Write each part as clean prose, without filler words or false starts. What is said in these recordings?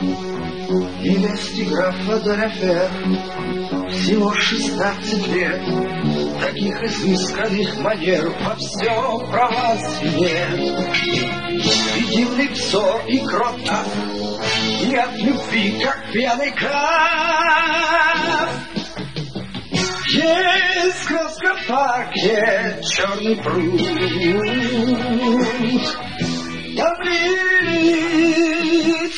невесте графа Деляфер всего 16 лет. Таких изысканных манер во всем Провансе нет. И дивный взор, и кротко, и от любви, как пьяный граф. Есть в Гросском парке черный пруд, там лилии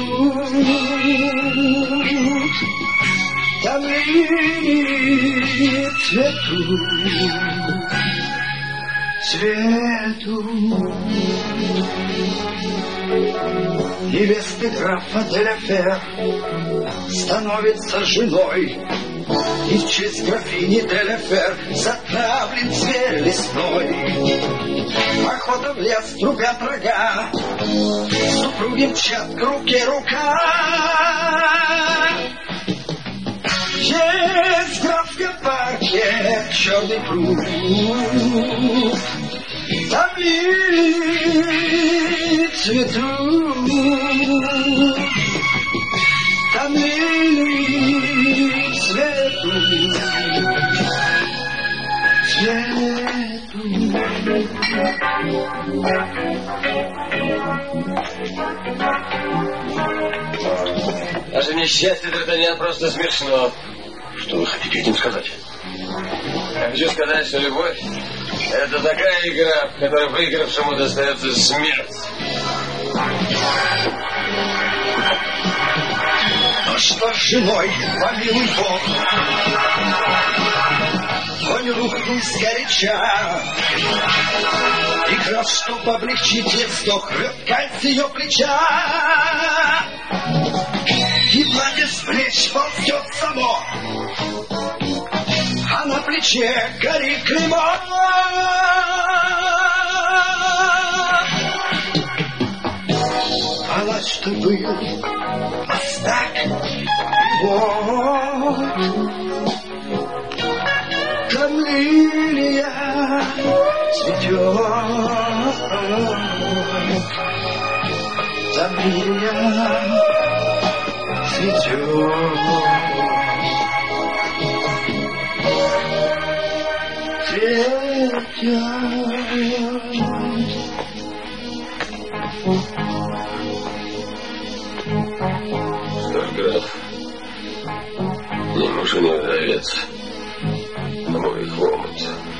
цветут, там лилии цветут. Невеста графа Деляфер становится женой, и в честь графини Деляфер затравлен зверь лесной. Охота в лес, трубят рога, супруги мчат к руке рука. Есть в Графском парке черный пруд, там лилии цветут, там лилии цветут. Даже несчастье, Д'Артаньян, просто смешно. Что вы хотите этим сказать? Я хочу сказать, что любовь — это такая игра, в которой выигравшему достается смерть. Но что с женой, помилуй Бог, конь рухнул сгоряча, и граф, чтоб облегчить ей вздох, рвет ткань с ее плеча. И пламя с плеч ползет само, а на плече горит клеймо. Палач-то был мастак, вот там лилия цветет, там лилия цветет. Что ж, граф, не муж и не вдовец, а мой хомут.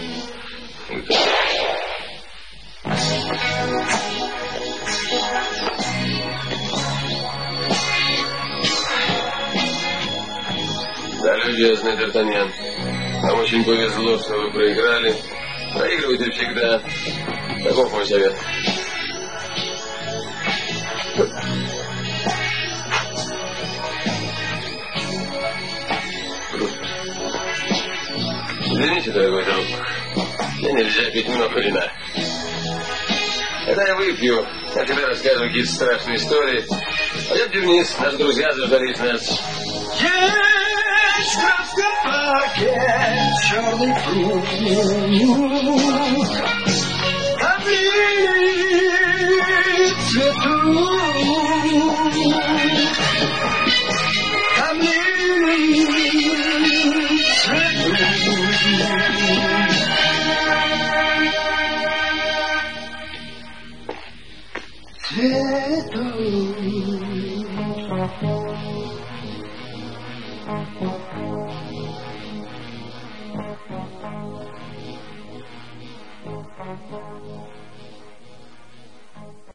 Да, любезный Д'Артаньян, вам очень повезло, что вы проиграли. Проигрывайте всегда. Таков мой совет. Извините, дорогой друг, мне нельзя пить много вина. Когда я выпью, я тебе расскажу какие-то страшные истории. Пойдемте вниз, наши друзья заждались нас. Есть в Графском парке черный пруд, там лилии цветут, там лилии цветут. Цветут.